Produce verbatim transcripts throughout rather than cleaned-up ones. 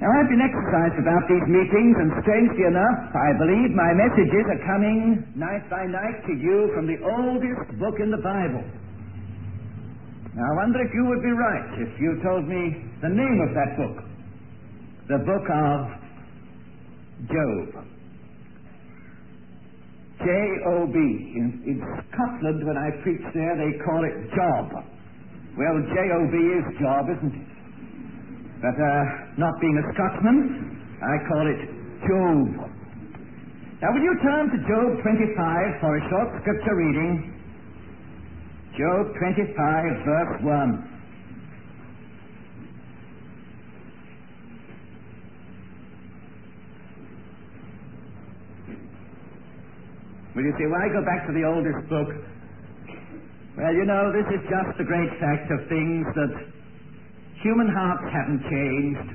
Now, I've been exercised about these meetings, and strangely enough, I believe my messages are coming night by night to you from the oldest book in the Bible. Now, I wonder if you would be right if you told me the name of that book. The book of Job. J O B. In, in Scotland, when I preach there, they call it Job. Well, J O B is Job, isn't it? But uh, not being a Scotsman, I call it Job. Now, will you turn to Job twenty-five for a short scripture reading? Job twenty-five, verse one. Will you say, why go back to the oldest book? Well, you know, this is just the great fact of things that human hearts haven't changed.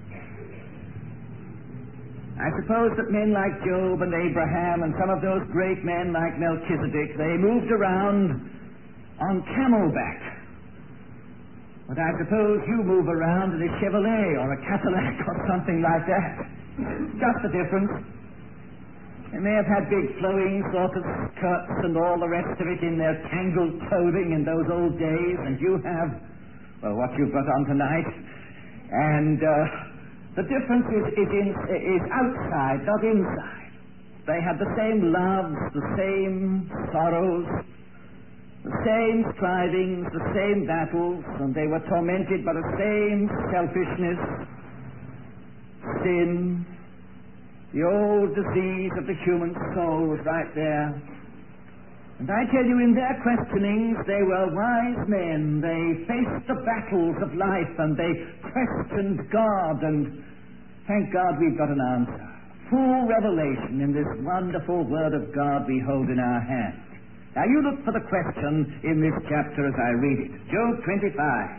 I suppose that men like Job and Abraham and some of those great men like Melchizedek, they moved around on camelback. But I suppose you move around in a Chevrolet or a Cadillac or something like that. Just the difference. They may have had big flowing sort of skirts and all the rest of it in their tangled clothing in those old days, and you have, well, what you've got on tonight. And uh, the difference is, is, in, is outside, not inside. They had the same loves, the same sorrows, the same strivings, the same battles, and they were tormented by the same selfishness, sin. The old disease of the human soul was right there. And I tell you, in their questionings, they were wise men. They faced the battles of life, and they questioned God, and thank God we've got an answer. Full revelation in this wonderful Word of God we hold in our hand. Now you look for the question in this chapter as I read it. Job twenty-five.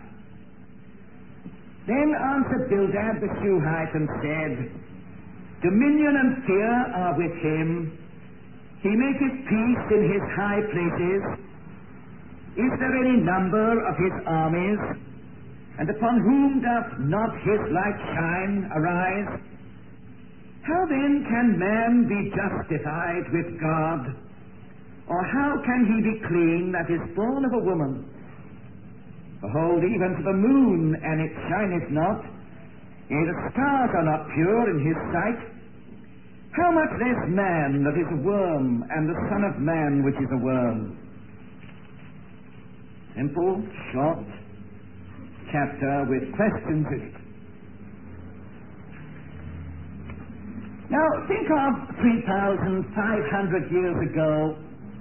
Then answered Bildad the Shuhite and said, Dominion and fear are with him. He maketh peace in his high places. Is there any number of his armies? And upon whom doth not his light shine, arise? How then can man be justified with God? Or how can he be clean that is born of a woman? Behold, even to the moon, and it shineth not. Yea, the stars are not pure in his sight. How much less man that is a worm, and the Son of Man which is a worm? Simple, short chapter with questions in it. Now, think of three thousand five hundred years ago.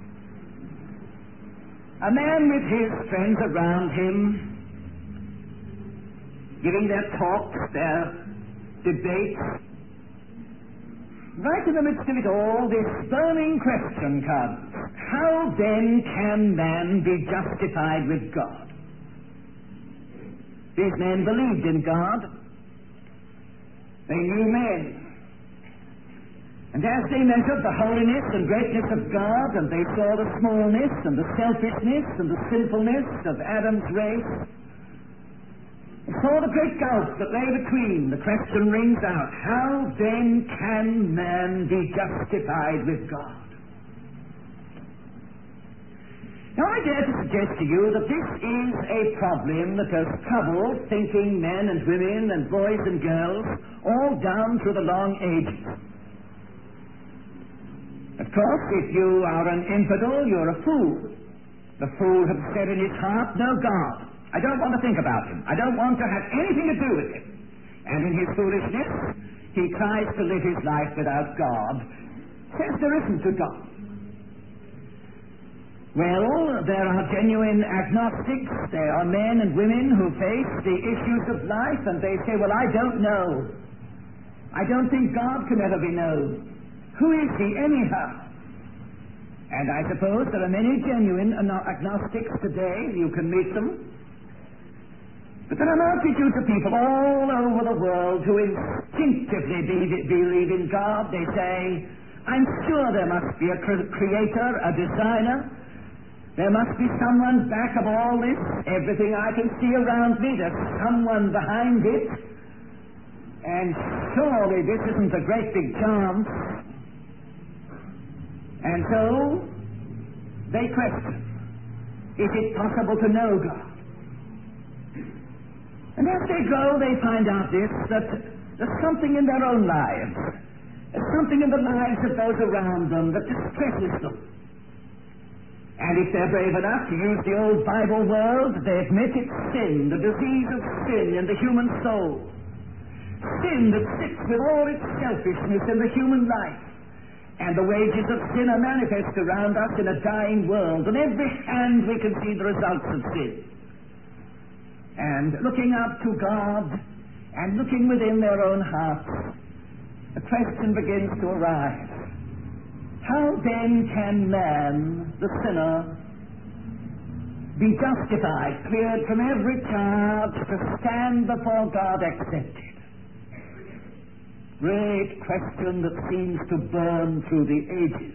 A man with his friends around him, giving their talks, their debates. Right in the midst of it all, this burning question comes. How then can man be justified with God? These men believed in God. They knew men. And as they measured the holiness and greatness of God, and they saw the smallness and the selfishness and the sinfulness of Adam's race, they saw the great gulf that lay between. The question rings out, how then can man be justified with God? Now, I dare to suggest to you that this is a problem that has troubled thinking men and women and boys and girls all down through the long ages. Of course, if you are an infidel, you're a fool. The fool has said in his heart, no God. I don't want to think about him. I don't want to have anything to do with him. And in his foolishness, he tries to live his life without God. Says there isn't a God. Well, there are genuine agnostics. There are men and women who face the issues of life, and they say, well, I don't know. I don't think God can ever be known. Who is he anyhow? And I suppose there are many genuine agnostics today. You can meet them. But there are multitudes of people all over the world who instinctively be, believe in God. They say, I'm sure there must be a creator, a designer. There must be someone back of all this. Everything I can see around me, there's someone behind it. And surely this isn't a great big chance. And so they question, is it possible to know God? And as they go, they find out this, that there's something in their own lives, there's something in the lives of those around them that distresses them. And if they're brave enough to use the old Bible word, they admit it's sin, the disease of sin in the human soul. Sin that sits with all its selfishness in the human life. And the wages of sin are manifest around us in a dying world. On every hand we can see the results of sin. And looking up to God and looking within their own hearts, the question begins to arise. How then can man, the sinner, be justified, cleared from every charge, to stand before God accepted? Great question that seems to burn through the ages.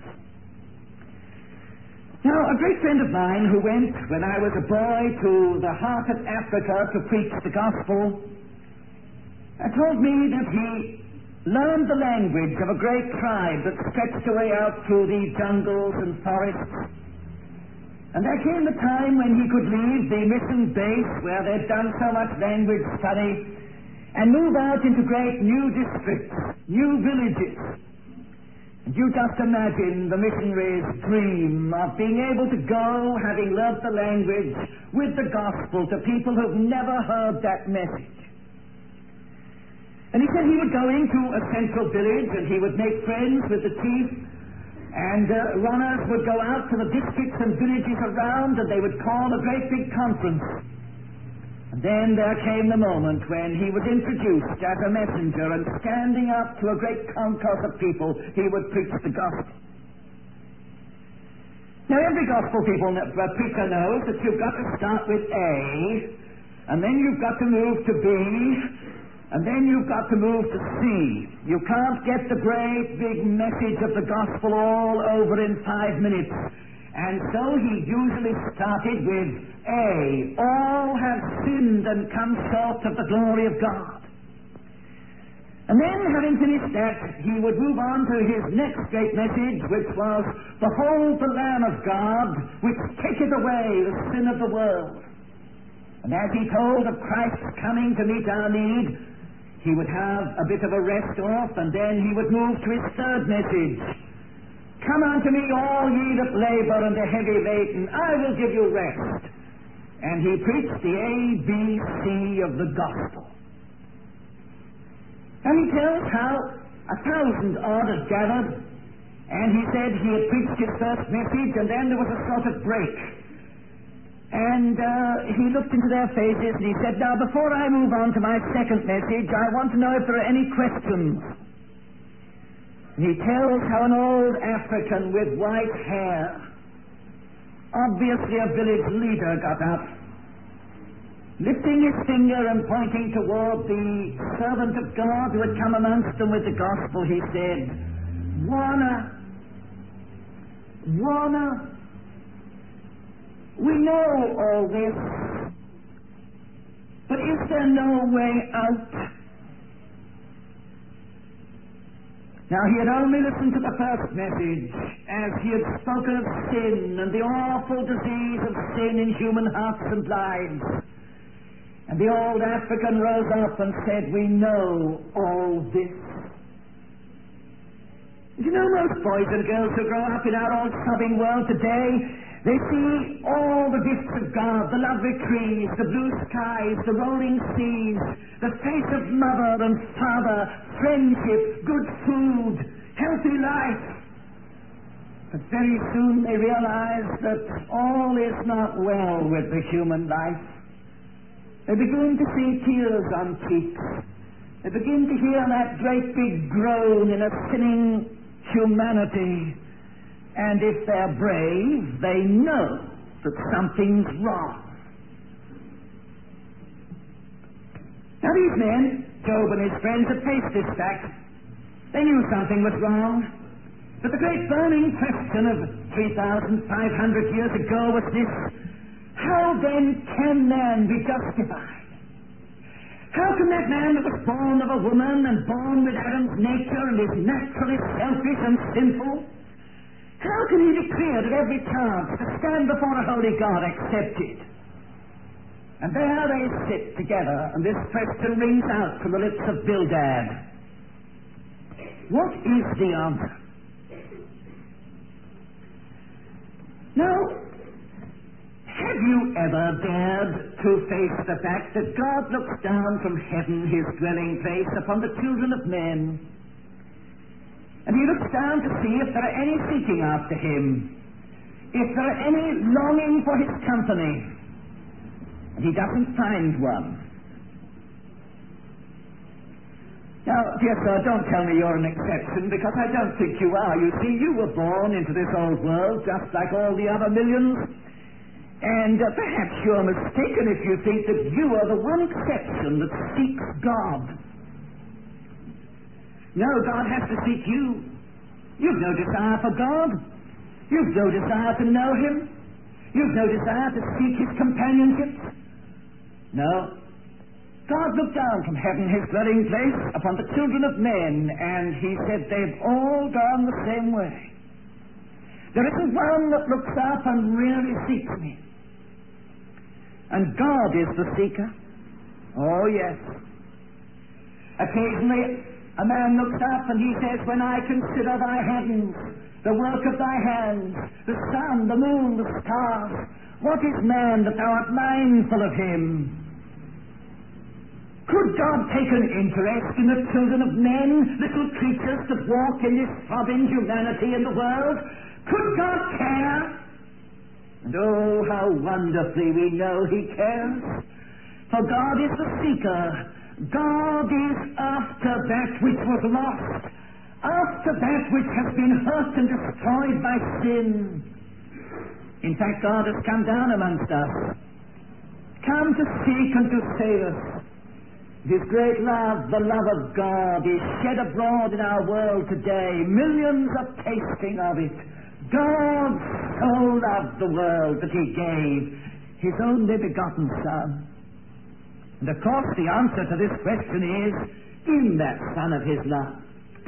Now, a great friend of mine who went, when I was a boy, to the heart of Africa to preach the gospel, uh, told me that he learned the language of a great tribe that stretched away out through the jungles and forests. And there came the time when he could leave the mission base where they'd done so much language study and move out into great new districts, new villages. And you just imagine the missionary's dream of being able to go, having learnt the language, with the gospel to people who've never heard that message. And he said he would go into a central village and he would make friends with the chief, and uh, runners would go out to the districts and villages around, and they would call a great big conference. And then there came the moment when he was introduced as a messenger, and standing up to a great concourse of people, he would preach the gospel. Now, every gospel people, uh, preacher knows that you've got to start with A, and then you've got to move to B, and then you've got to move to C. You can't get the great big message of the gospel all over in five minutes. And so he usually started with A. All have sinned and come short of the glory of God. And then, having finished that, he would move on to his next great message, which was, Behold the Lamb of God, which taketh away the sin of the world. And as he told of Christ's coming to meet our need, he would have a bit of a rest off, and then he would move to his third message. Come unto me, all ye that labor and are heavy laden, I will give you rest. And he preached the A B C of the gospel. And he tells how a thousand odd had gathered, and he said he had preached his first message, and then there was a sort of break. And uh, he looked into their faces and he said, now before I move on to my second message, I want to know if there are any questions. And he tells how an old African with white hair, obviously a village leader, got up, lifting his finger and pointing toward the servant of God who had come amongst them with the gospel. He said, Warner, Warner, we know all this, but is there no way out? Now, he had only listened to the first message, as he had spoken of sin and the awful disease of sin in human hearts and lives. And the old African rose up and said, we know all this. You know, most boys and girls who grow up in our old sobbing world today, they see all the gifts of God, the lovely trees, the blue skies, the rolling seas, the face of mother and father, friendship, good food, healthy life. But very soon they realize that all is not well with the human life. They begin to see tears on cheeks. They begin to hear that great big groan in a sinning humanity. And if they're brave, they know that something's wrong. Now these men, Job and his friends, had faced this fact. They knew something was wrong. But the great burning question of three thousand five hundred years ago was this: how then can man be justified? How can that man that was born of a woman and born with Adam's nature and is naturally selfish and sinful, how can he be cleared at every chance to stand before a holy God accept it? And there they sit together, and this question rings out from the lips of Bildad. What is the answer? Now, have you ever dared to face the fact that God looks down from heaven, his dwelling place, upon the children of men? And he looks down to see if there are any seeking after him, if there are any longing for his company. And he doesn't find one. Now, dear sir, don't tell me you're an exception, because I don't think you are. You see, you were born into this old world just like all the other millions. And uh, perhaps you're mistaken if you think that you are the one exception that seeks God. No, God has to seek you. You've no desire for God. You've no desire to know him. You've no desire to seek his companionship. No. God looked down from heaven, his dwelling place, upon the children of men, and he said they've all gone the same way. There isn't one that looks up and really seeks me. And God is the seeker. Oh, yes. Occasionally, a man looks up and he says, when I consider thy heavens, the work of thy hands, the sun, the moon, the stars, what is man that thou art mindful of him? Could God take an interest in the children of men, little creatures that walk in this throbbing humanity in the world? Could God care? And oh, how wonderfully we know he cares. For God is the seeker. God is after that which was lost, after that which has been hurt and destroyed by sin. In fact, God has come down amongst us, come to seek and to save us. His great love, the love of God, is shed abroad in our world today. Millions are tasting of it. God so loved the world that he gave his only begotten Son. And of course the answer to this question is in that Son of his love.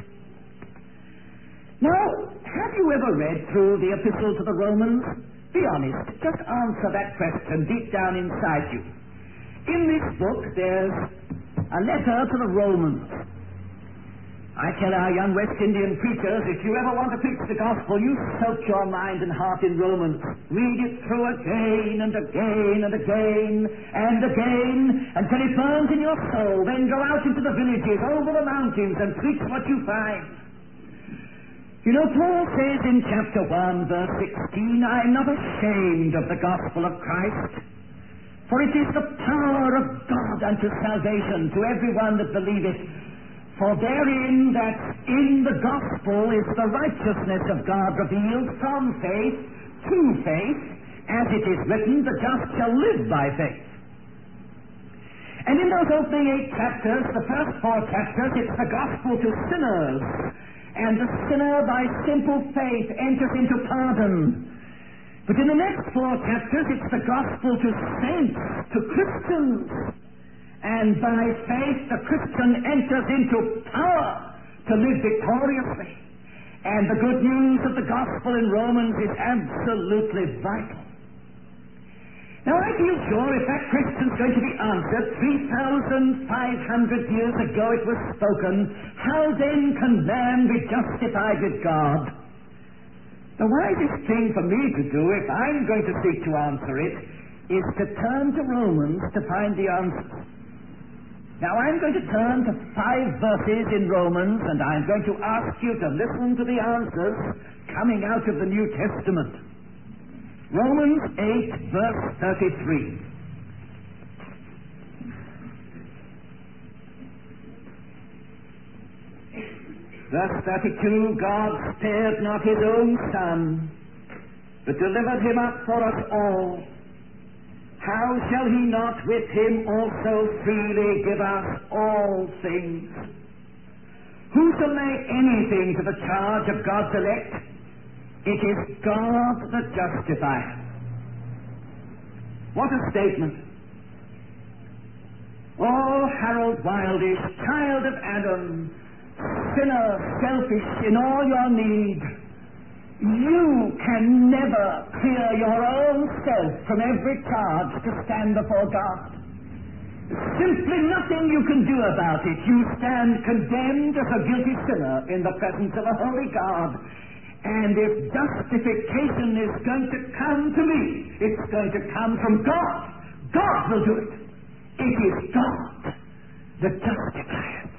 Now, have you ever read through the Epistle to the Romans? Be honest. Just answer that question deep down inside you. In this book there's a letter to the Romans. I tell our young West Indian preachers, if you ever want to preach the gospel, you soak your mind and heart in Romans. Read it through again and again and again and again until it burns in your soul. Then go out into the villages, over the mountains, and preach what you find. You know, Paul says in chapter one, verse sixteen, I am not ashamed of the gospel of Christ, for it is the power of God unto salvation to everyone that believeth. For therein, that in the gospel is the righteousness of God revealed from faith to faith, as it is written, the just shall live by faith. And in those opening eight chapters, the first four chapters, it's the gospel to sinners, and the sinner by simple faith enters into pardon. But in the next four chapters, it's the gospel to saints, to Christians. And by faith the Christian enters into power to live victoriously. And the good news of the gospel in Romans is absolutely vital. Now I feel sure if that question's going to be answered, three thousand five hundred years ago it was spoken, how then can man be justified with God? The wisest thing for me to do, if I'm going to seek to answer it, is to turn to Romans to find the answer. Now I'm going to turn to five verses in Romans, and I'm going to ask you to listen to the answers coming out of the New Testament. Romans eight, verse thirty-three. Verse thirty-two, God spared not his own Son, but delivered him up for us all. How shall he not with him also freely give us all things? Who shall lay anything to the charge of God's elect? It is God that justifieth. What a statement. Oh, Harold Wildish, child of Adam, sinner, selfish in all your need, you can never clear your own self from every charge to stand before God. Simply nothing you can do about it. You stand condemned as a guilty sinner in the presence of a holy God. And if justification is going to come to me, it's going to come from God. God will do it. It is God that justifies.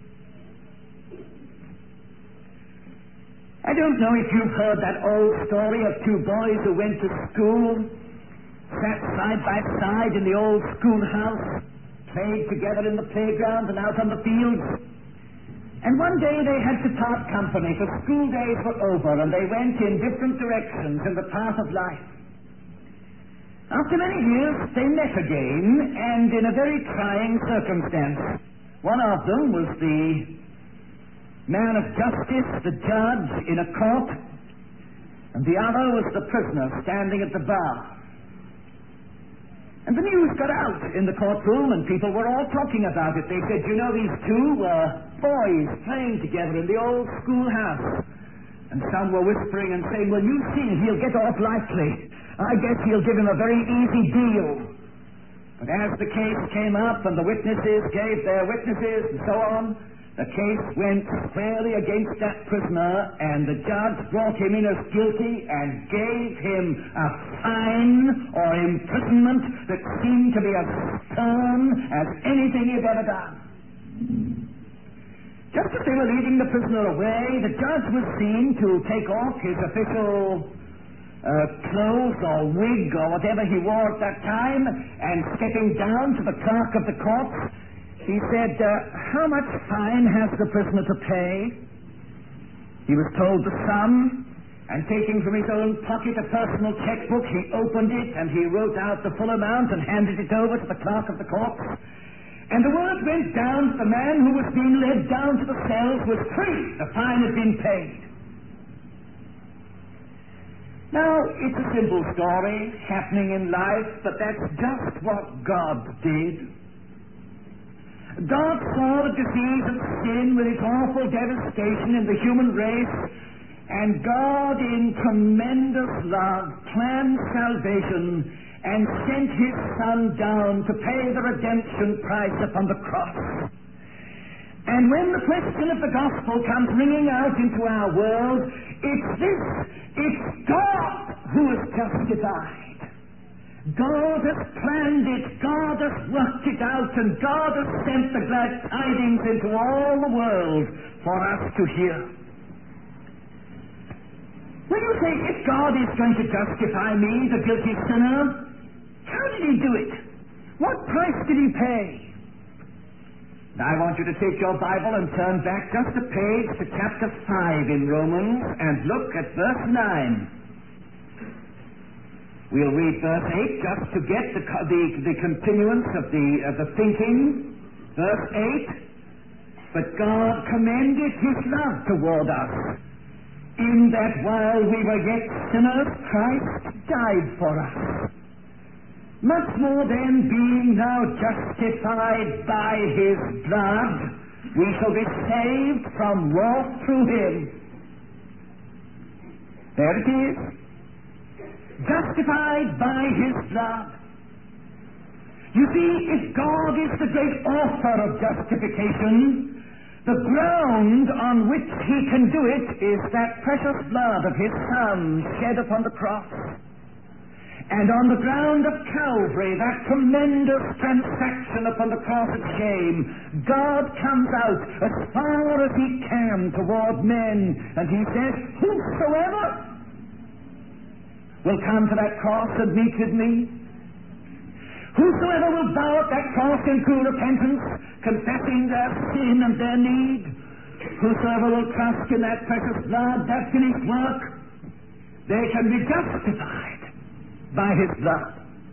I don't know if you've heard that old story of two boys who went to school, sat side by side in the old schoolhouse, played together in the playground and out on the fields. And one day they had to part company, for school days were over, and they went in different directions in the path of life. After many years, they met again, and in a very trying circumstance. One of them was the man of justice, the judge in a court, and the other was the prisoner standing at the bar. And the news got out in the courtroom, and people were all talking about it. They said, you know, these two were boys playing together in the old schoolhouse. And some were whispering and saying, well, you see, he'll get off lightly. I guess he'll give him a very easy deal. But as the case came up and the witnesses gave their witnesses and so on, the case went squarely against that prisoner, and the judge brought him in as guilty and gave him a fine or imprisonment that seemed to be as stern as anything he'd ever done. Just as they were leading the prisoner away, the judge was seen to take off his official uh, clothes or wig or whatever he wore at that time, and stepping down to the clerk of the court, he said, uh, how much fine has the prisoner to pay? He was told the sum, and taking from his own pocket a personal checkbook, he opened it and he wrote out the full amount and handed it over to the clerk of the court. And the word went down that the man who was being led down to the cells was free. The fine had been paid. Now, it's a simple story happening in life, but that's just what God did. God saw the disease of sin with its awful devastation in the human race, and God, in tremendous love, planned salvation and sent His Son down to pay the redemption price upon the cross. And when the question of the gospel comes ringing out into our world, it's this: it's God who is justified. God has planned it, God has worked it out, and God has sent the glad tidings into all the world for us to hear. When you say, if God is going to justify me, the guilty sinner, how did He do it? What price did He pay? Now, I want you to take your Bible and turn back just a page to chapter five in Romans and look at verse nine. We'll read verse eight just to get the, the, the continuance of the, of the thinking. Verse eight, but God commended His love toward us, in that while we were yet sinners, Christ died for us. Much more then, being now justified by His blood, we shall be saved from wrath through Him. There it is. Justified by His blood. You see, if God is the great author of justification, the ground on which He can do it is that precious blood of His Son shed upon the cross. And on the ground of Calvary, that tremendous transaction upon the cross of shame, God comes out as far as He can toward men, and He says, whosoever will come to that cross and meet with me, whosoever will bow at that cross in true repentance, confessing their sin and their need, whosoever will trust in that precious blood, that finished work, they can be justified by His blood.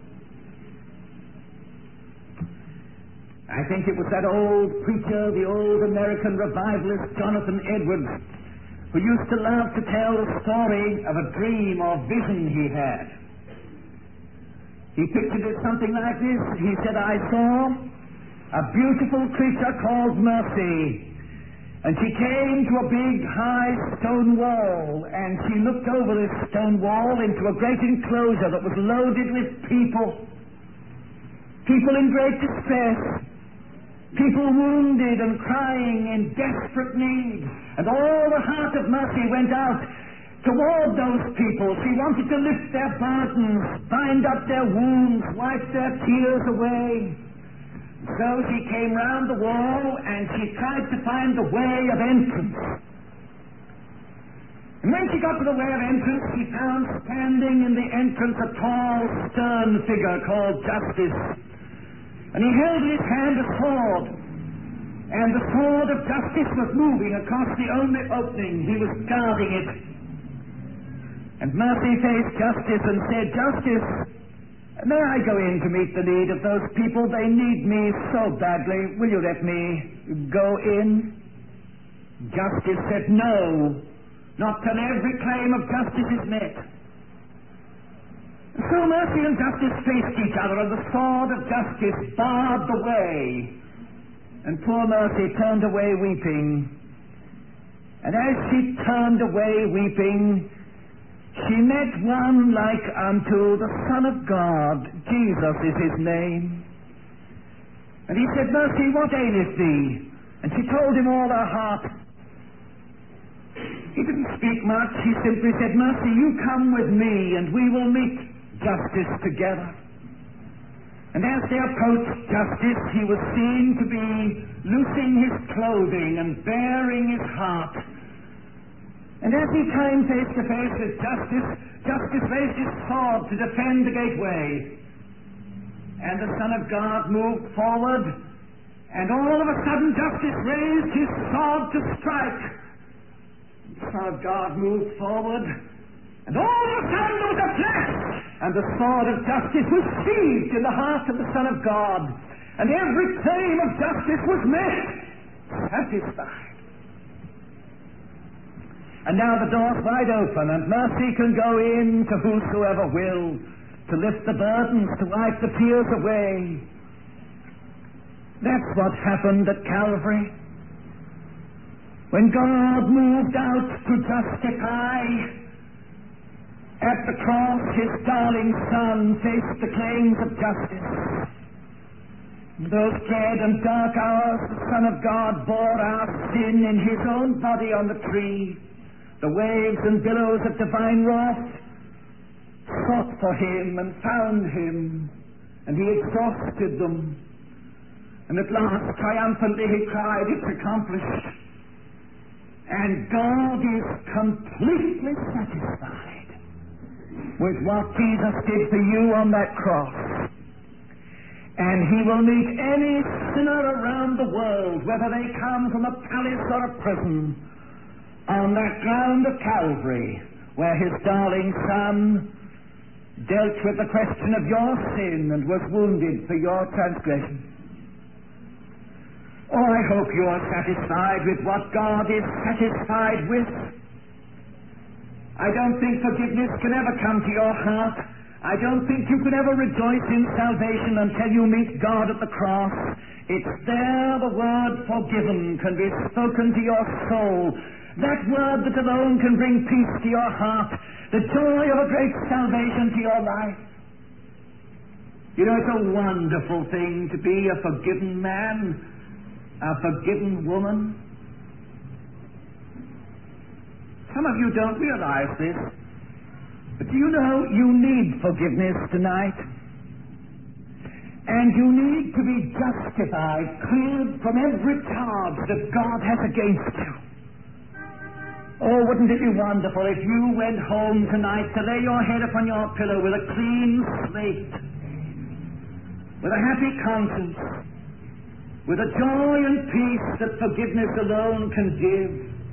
I think it was that old preacher, the old American revivalist, Jonathan Edwards, who used to love to tell the story of a dream or vision he had. He pictured it something like this. He said, I saw a beautiful creature called Mercy. And she came to a big, high stone wall, and she looked over this stone wall into a great enclosure that was loaded with people. People in great distress. People wounded and crying in desperate need. And all the heart of Mercy went out toward those people. She wanted to lift their burdens, bind up their wounds, wipe their tears away. So she came round the wall and she tried to find the way of entrance. And when she got to the way of entrance, she found standing in the entrance a tall, stern figure called Justice. And he held in his hand a sword. And the sword of Justice was moving across the only opening. He was guarding it. And Mercy faced Justice and said, Justice, may I go in to meet the need of those people? They need me so badly. Will you let me go in? Justice said, no, not till every claim of justice is met. So Mercy and Justice faced each other, and the sword of Justice barred the way. And poor Mercy turned away weeping. And as she turned away weeping, she met one like unto the Son of God. Jesus is his name. And he said, Mercy, what aileth thee? And she told him all her heart. He didn't speak much. He simply said, Mercy, you come with me and we will meet Justice together. And as they approached Justice, he was seen to be loosing his clothing and baring his heart. And as he came face to face with Justice, Justice raised his sword to defend the gateway. And the Son of God moved forward, and all of a sudden Justice raised his sword to strike. The Son of God moved forward, and all of a sudden there was a flash, and the sword of Justice was sheathed in the heart of the Son of God, and every claim of justice was met, satisfied. And now the door's wide open, and Mercy can go in to whosoever will, to lift the burdens, to wipe the tears away. That's what happened at Calvary. When God moved out to justify, at the cross his darling Son faced the claims of justice. In those dread and dark hours, the Son of God bore our sin in his own body on the tree. The waves and billows of divine wrath sought for him and found him, and he exhausted them. And at last, triumphantly, he cried, it's accomplished. And God is completely satisfied with what Jesus did for you on that cross. And he will meet any sinner around the world, whether they come from a palace or a prison, on that ground of Calvary, where his darling Son dealt with the question of your sin and was wounded for your transgression. Oh, I hope you are satisfied with what God is satisfied with. I don't think forgiveness can ever come to your heart. I don't think you can ever rejoice in salvation until you meet God at the cross. It's there the word forgiven can be spoken to your soul. That word that alone can bring peace to your heart, the joy of a great salvation to your life. You know, it's a wonderful thing to be a forgiven man, a forgiven woman. Some of you don't realize this, but do you know you need forgiveness tonight? And you need to be justified, cleared from every charge that God has against you. Oh, wouldn't it be wonderful if you went home tonight to lay your head upon your pillow with a clean slate, with a happy conscience, with a joy and peace that forgiveness alone can give.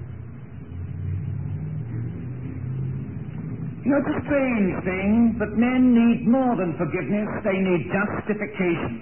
You know, it's a strange thing, but men need more than forgiveness. They need justification.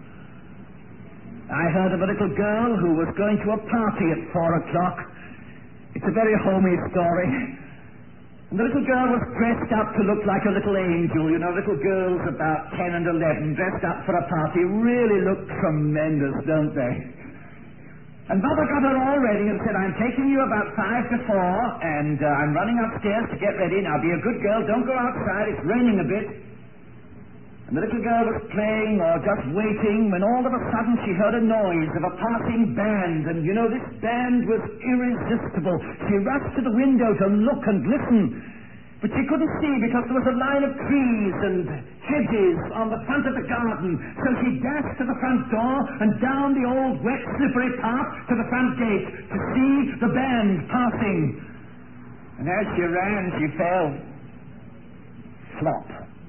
I heard of a little girl who was going to a party at four o'clock. It's a very homey story. And the little girl was dressed up to look like a little angel. You know, little girls about ten and eleven dressed up for a party really look tremendous, don't they? And Mother got her all ready and said, I'm taking you about five to four, and uh, I'm running upstairs to get ready. Now be a good girl, don't go outside, it's raining a bit. And the little girl was playing or just waiting when all of a sudden she heard a noise of a passing band. And you know, this band was irresistible. She rushed to the window to look and listen. But she couldn't see because there was a line of trees and hedges on the front of the garden. So she dashed to the front door and down the old wet slippery path to the front gate to see the band passing. And as she ran, she fell. Flop.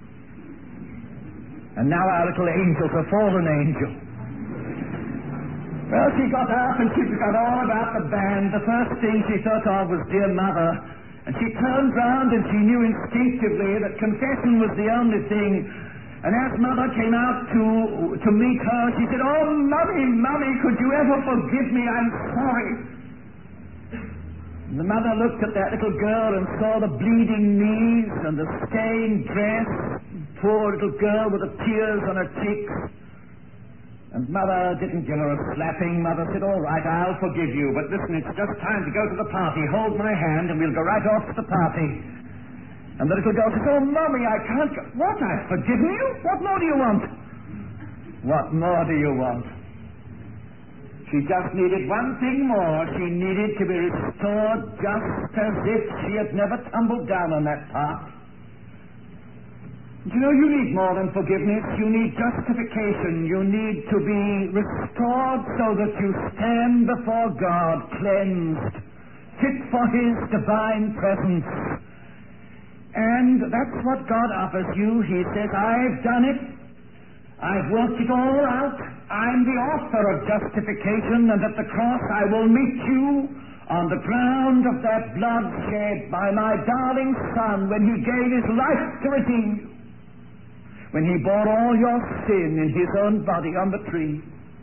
And now our little angel's a fallen angel. Well, she got up and she forgot all about the band. The first thing she thought of was dear Mother. And she turned round and she knew instinctively that confession was the only thing. And as Mother came out to, to meet her, she said, oh, Mummy, Mummy, could you ever forgive me? I'm sorry. And the mother looked at that little girl and saw the bleeding knees and the stained dress. Poor little girl with the tears on her cheeks. And Mother didn't give her a slapping. Mother said, all right, I'll forgive you, but listen, it's just time to go to the party. Hold my hand and we'll go right off to the party. And the little girl said, oh, Mommy, I can't go. What, I've forgiven you? What more do you want? What more do you want? She just needed one thing more. She needed to be restored just as if she had never tumbled down on that path. You know, you need more than forgiveness. You need justification. You need to be restored so that you stand before God cleansed, fit for His divine presence. And that's what God offers you. He says, I've done it. I've worked it all out. I'm the author of justification, and at the cross I will meet you on the ground of that blood shed by my darling Son when He gave His life to redeem you. When He bore all your sin in His own body on the tree.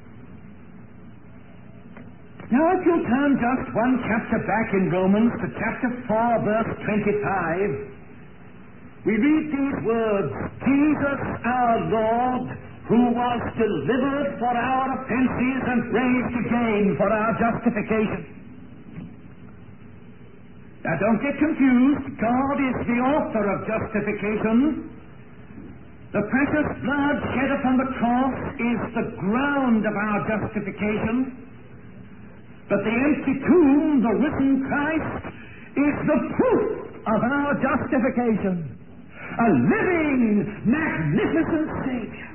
Now if you'll turn just one chapter back in Romans to chapter four, verse twenty-five, we read these words, Jesus our Lord, who was delivered for our offenses and raised again for our justification. Now don't get confused. God is the author of justification. The precious blood shed upon the cross is the ground of our justification. But the empty tomb, the risen Christ, is the proof of our justification. A living, magnificent Savior.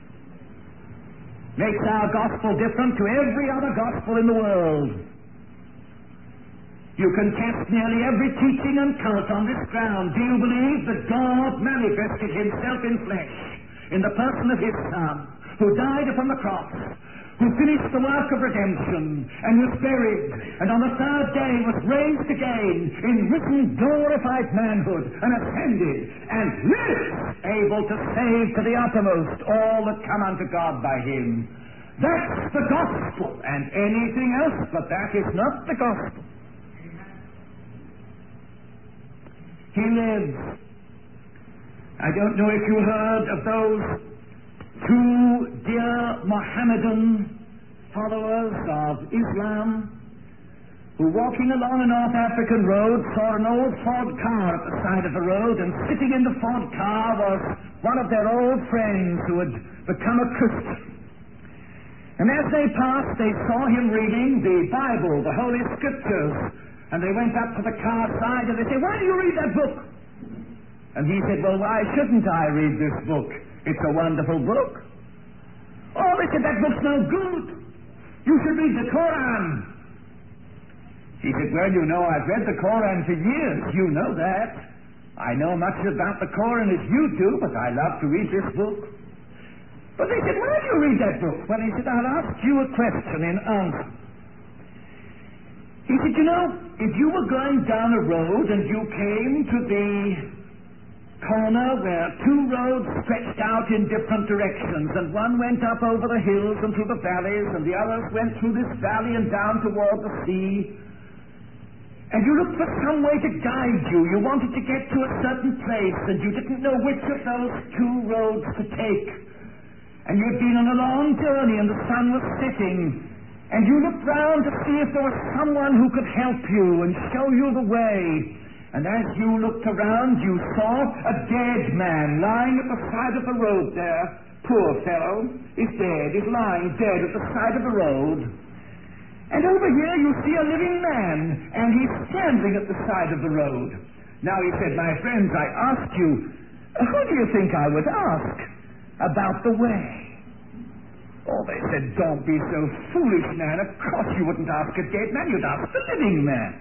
Makes our gospel different to every other gospel in the world. You can test nearly every teaching and cult on this ground. Do you believe that God manifested Himself in flesh in the person of His Son, who died upon the cross, who finished the work of redemption and was buried, and on the third day was raised again in risen, glorified manhood and ascended and lives, able to save to the uttermost all that come unto God by Him? That's the gospel, and anything else but that is not the gospel. He lives. I don't know if you heard of those two dear Mohammedan followers of Islam who, walking along a North African road, saw an old Ford car at the side of the road, and sitting in the Ford car was one of their old friends who had become a Christian. And as they passed, they saw him reading the Bible, the Holy Scriptures. And they went up to the car side and they said, why do you read that book? And he said, well, why shouldn't I read this book? It's a wonderful book. Oh, they said, that book's no good. You should read the Koran. He said, well, you know, I've read the Koran for years. You know that. I know much about the Koran as you do, but I love to read this book. But they said, why do you read that book? Well, he said, I'll ask you a question in answer. He said, you know, if you were going down a road and you came to the corner where two roads stretched out in different directions, and one went up over the hills and through the valleys, and the others went through this valley and down toward the sea, And you looked for some way to guide you. You wanted to get to a certain place, and you didn't know which of those two roads to take. And you'd been on a long journey, and the sun was setting. And you looked round to see if there was someone who could help you and show you the way. And as you looked around, you saw a dead man lying at the side of the road there. Poor fellow. He's dead. He's lying dead at the side of the road. And over here you see a living man, and he's standing at the side of the road. Now he said, my friends, I asked you, who do you think I would ask about the way? Oh, they said, don't be so foolish, man. Of course you wouldn't ask a dead man, you'd ask the living man.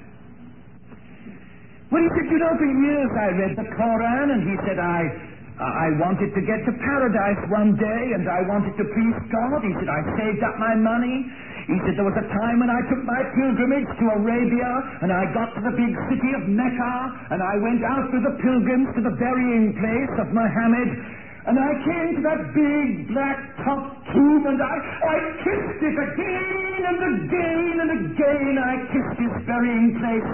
Well, he said, you know, for years I read the Koran, and he said, I I wanted to get to paradise one day, and I wanted to please God. He said, I saved up my money. He said, there was a time when I took my pilgrimage to Arabia, and I got to the big city of Mecca, and I went out with the pilgrims to the burying place of Muhammad, and I came to that big black-topped tomb, and I, I kissed it again and again and again. I kissed his burying place,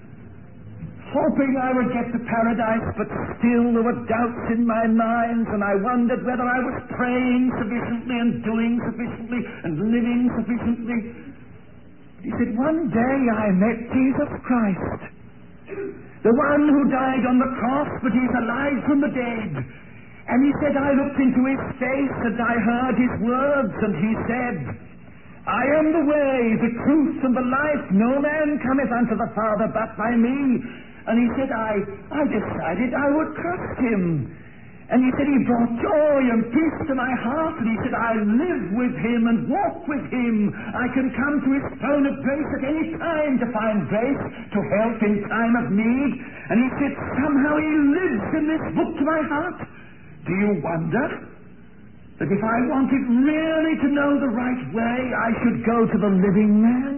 hoping I would get to paradise, but still there were doubts in my mind, and I wondered whether I was praying sufficiently and doing sufficiently and living sufficiently. He said, one day I met Jesus Christ, the one who died on the cross, but he's alive from the dead. And he said, I looked into his face, and I heard his words, and he said, I am the way, the truth, and the life. No man cometh unto the Father but by me. And he said, I, I decided I would trust him. And he said, he brought joy and peace to my heart. And he said, I live with him and walk with him. I can come to his throne of grace at any time to find grace, to help in time of need. And he said, somehow he lives in this book to my heart. Do you wonder that if I wanted really to know the right way, I should go to the living man?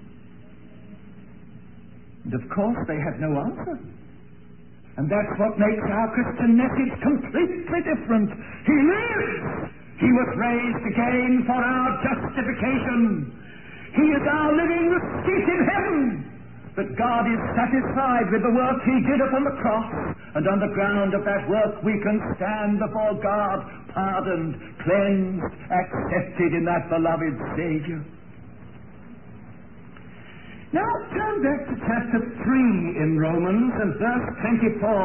And of course they had no answer. And that's what makes our Christian message completely different. He lives! He was raised again for our justification. He is our living seat in heaven. But God is satisfied with the work he did upon the cross, and on the ground of that work we can stand before God, pardoned, cleansed, accepted in that beloved Savior. Now turn back to chapter three in Romans and verse twenty-four.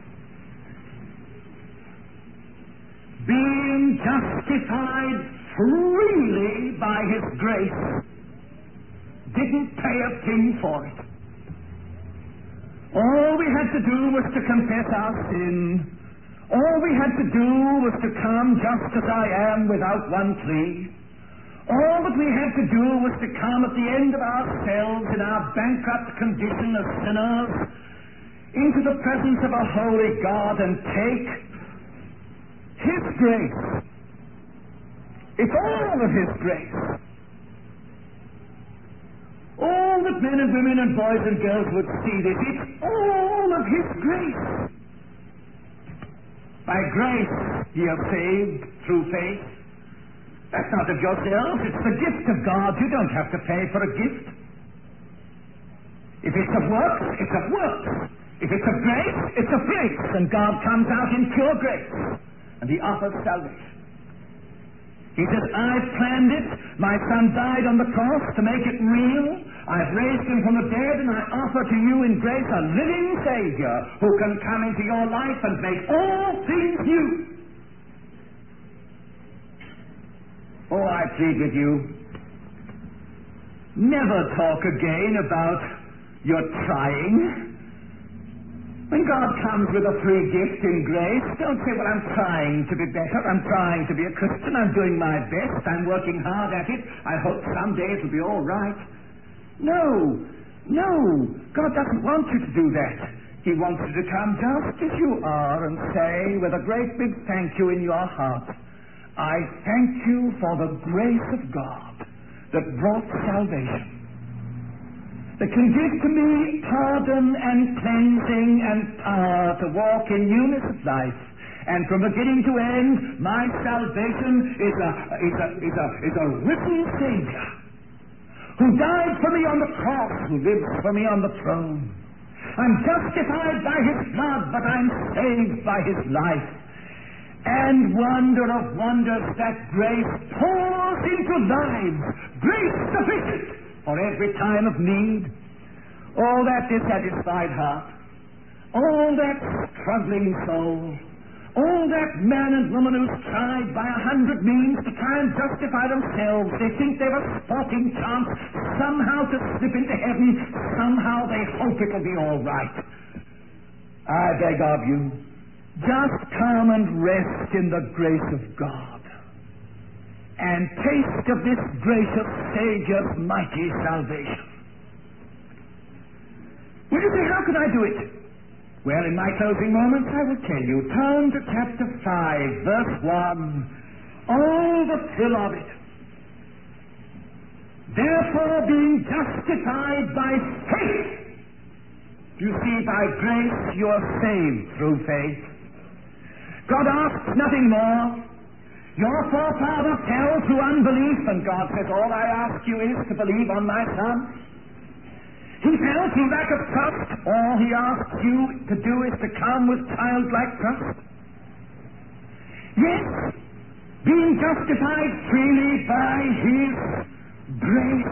Being justified freely by his grace, didn't pay a thing for it. All we had to do was to confess our sin. All we had to do was to come just as I am without one plea. All that we had to do was to come at the end of ourselves in our bankrupt condition as sinners into the presence of a holy God and take his grace. It's all of his grace. All that men and women and boys and girls would see this. It's all of his grace. By grace ye are saved through faith. That's not of yourselves. It's the gift of God. You don't have to pay for a gift. If it's of works, it's of works. If it's of grace, it's of grace. And God comes out in pure grace. And he offers salvation. He says, I've planned it. My son died on the cross to make it real. I've raised him from the dead, and I offer to you in grace a living Savior who can come into your life and make all things new. Oh, I plead with you, never talk again about your trying. When God comes with a free gift in grace, don't say, well, I'm trying to be better, I'm trying to be a Christian, I'm doing my best, I'm working hard at it, I hope someday it'll be all right. No, no, God doesn't want you to do that. He wants you to come just as you are and say, with a great big thank you in your heart, I thank you for the grace of God that brought salvation, that can give to me pardon and cleansing and power to walk in newness of life. And from beginning to end, my salvation is a, is a, is a, is a risen Savior who died for me on the cross, who lives for me on the throne. I'm justified by his blood, but I'm saved by his life. And wonder of wonders, that grace pours into lives, grace sufficient for every time of need. All that dissatisfied heart, all that struggling soul, all that man and woman who's tried by a hundred means to try and justify themselves. They think they've a sporting chance somehow to slip into heaven. Somehow they hope it'll be all right. I beg of you, just come and rest in the grace of God and taste of this gracious Savior's mighty salvation. Will you say, how can I do it? Well, in my closing moments, I will tell you. Turn to chapter five, verse one. All the fill of it. Therefore, being justified by faith. You see, by grace you are saved through faith. God asks nothing more. Your forefather fell through unbelief, and God says, all I ask you is to believe on my Son. He fell through lack of trust. All he asks you to do is to come with childlike trust. Yes, being justified freely by his grace,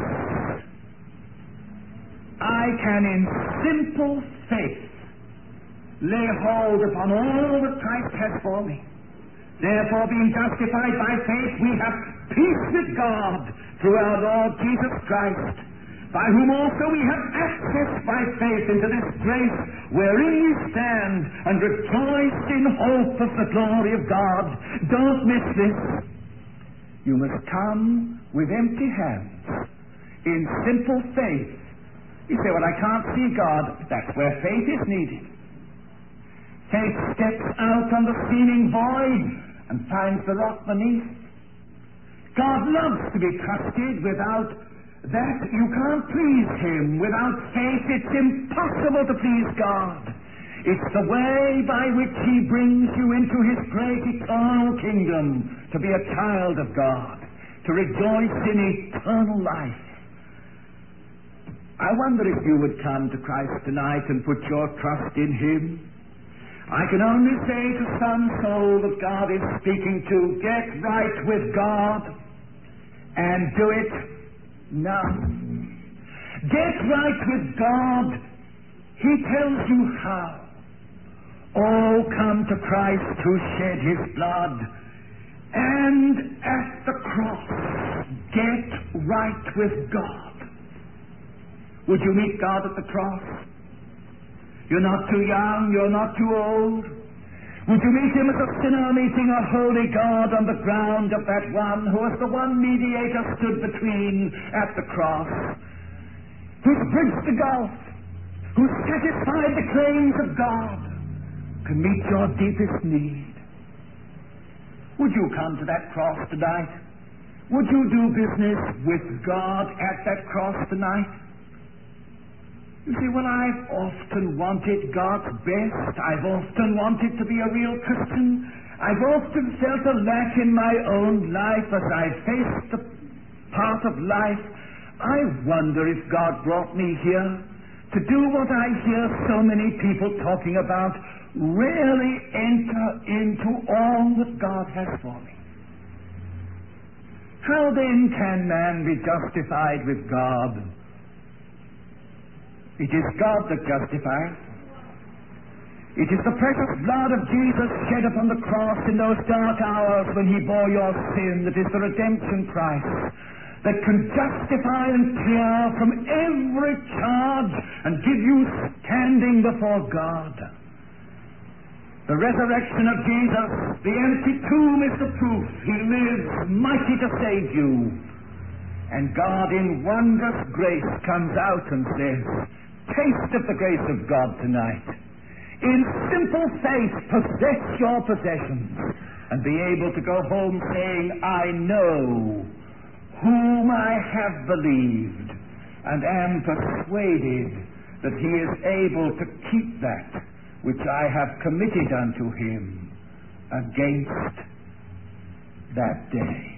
I can in simple faith lay hold upon all that Christ has for me. Therefore, being justified by faith, we have peace with God through our Lord Jesus Christ, by whom also we have access by faith into this grace wherein we stand and rejoice in hope of the glory of God. Don't miss this. You must come with empty hands in simple faith. You say, well, I can't see God. That's where faith is needed. Faith steps out on the seeming void and finds the rock beneath. God loves to be trusted. Without that, you can't please him. Without faith, it's impossible to please God. It's the way by which he brings you into his great eternal kingdom, to be a child of God, to rejoice in eternal life. I wonder if you would come to Christ tonight and put your trust in him. I can only say to some soul that God is speaking to, get right with God and do it now. Get right with God. He tells you how. Oh, come to Christ who shed his blood, and at the cross get right with God. Would you meet God at the cross? You're not too young, you're not too old. Would you meet him as a sinner meeting a holy God on the ground of that one who as the one mediator stood between at the cross, who's bridged the gulf, who satisfied the claims of God, can meet your deepest need? Would you come to that cross tonight? Would you do business with God at that cross tonight? You see, well, I've often wanted God's best. I've often wanted to be a real Christian. I've often felt a lack in my own life as I faced the path of life. I wonder if God brought me here to do what I hear so many people talking about, really enter into all that God has for me. How then can man be justified with God? It is God that justifies. It is the precious blood of Jesus shed upon the cross in those dark hours when he bore your sin that is the redemption price that can justify and clear from every charge and give you standing before God. The resurrection of Jesus, the empty tomb, is the proof he lives mighty to save you. And God in wondrous grace comes out and says, taste of the grace of God tonight. In simple faith, possess your possessions and be able to go home saying, I know whom I have believed and am persuaded that he is able to keep that which I have committed unto him against that day.